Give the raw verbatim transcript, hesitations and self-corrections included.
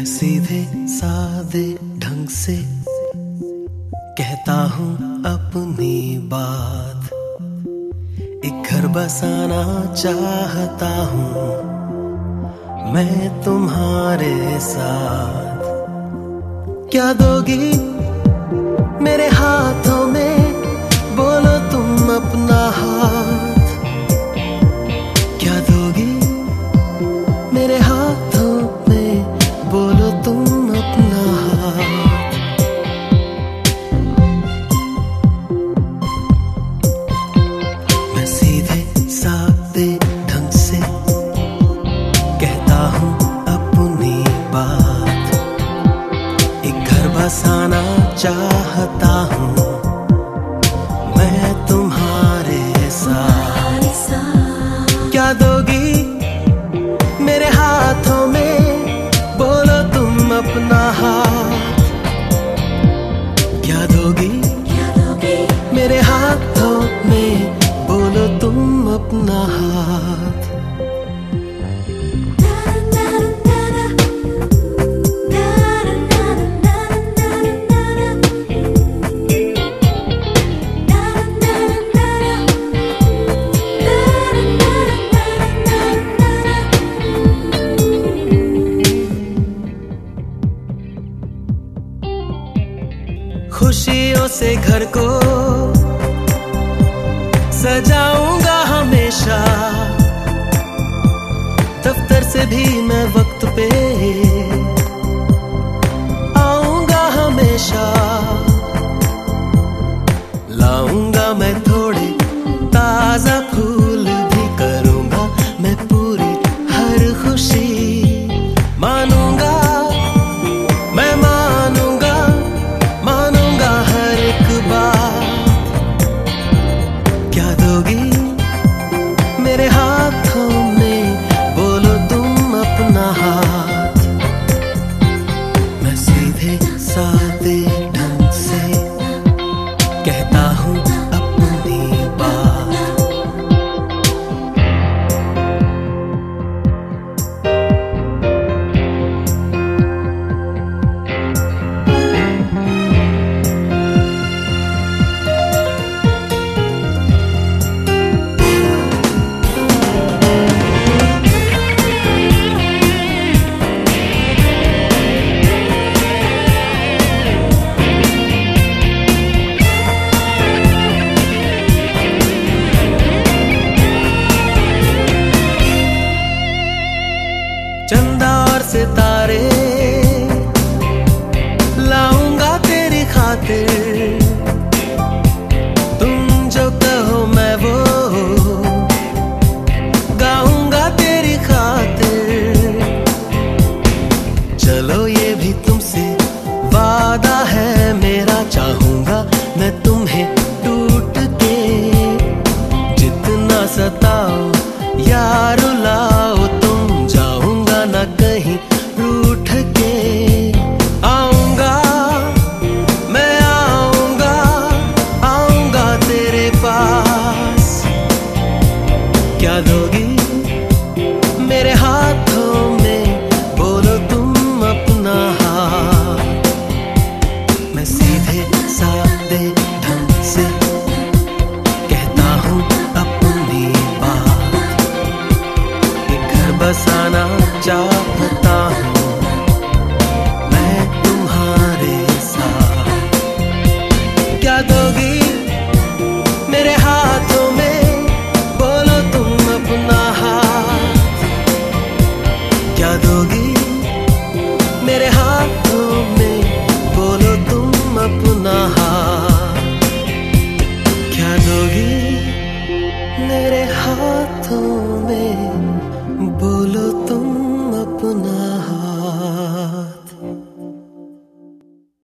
मैं सीधे सादे ढंग से कहता हूँ अपनी बात। एक घर बसाना चाहता हूँ मैं तुम्हारे साथ। क्या दोगी मेरे हाथों में, बोलो तुम अपना हाथ। क्या दोगी मेरे हाथों में, बोलो तुम अपना हाथ। मैं सीधे सादे ढंग से कहता हूँ अपनी बात। एक घर बसाना चाहता हूँ मैं तुम्हारे साथ। क्या दोगी मेरे हाथों में, बोलो तुम अपना हाथ। क्या दोगी मेरे हाथों में, बोलो तुम अपना हाथ। खुशियों से घर को सजाऊंगा हमेशा। दफ्तर से भी मैं वक्त पे आऊंगा हमेशा। लाऊंगा मैं थोड़े ताजा फूल भी, करूंगा मैं पूरी हर खुशी। मानूंगा मैं, मानूंगा मानूंगा हर एक बात। क्या दोगी मेरे हाथों में, बोलो तुम अपना हाथ। मैं सीधे सादे ढंग से कहता हूँ अपनी बात। चंदा और सितारे लाऊंगा तेरी खातिर। तुम जो कहो मैं वो गाऊंगा तेरी खातिर। चलो ये भी तुमसे वादा है मेरा, चाहूंगा मैं तुम्हें टूट के। जितना सताओ या रुलाओ तुम, जाऊंगा ना कहीं रूठ के। आऊंगा मैं, आऊंगा आऊंगा तेरे पास। क्या दोगी मेरे हाथों में, बोलो तुम अपना हाथ। मैं सीधे सादे ढंग से कहता हूँ अपनी बात। एक घर बसाना चाहता हूँ मैं तुम्हारे साथ। क्या दोगी मेरे हाथों में, बोलो तुम अपना हाथ। क्या दोगी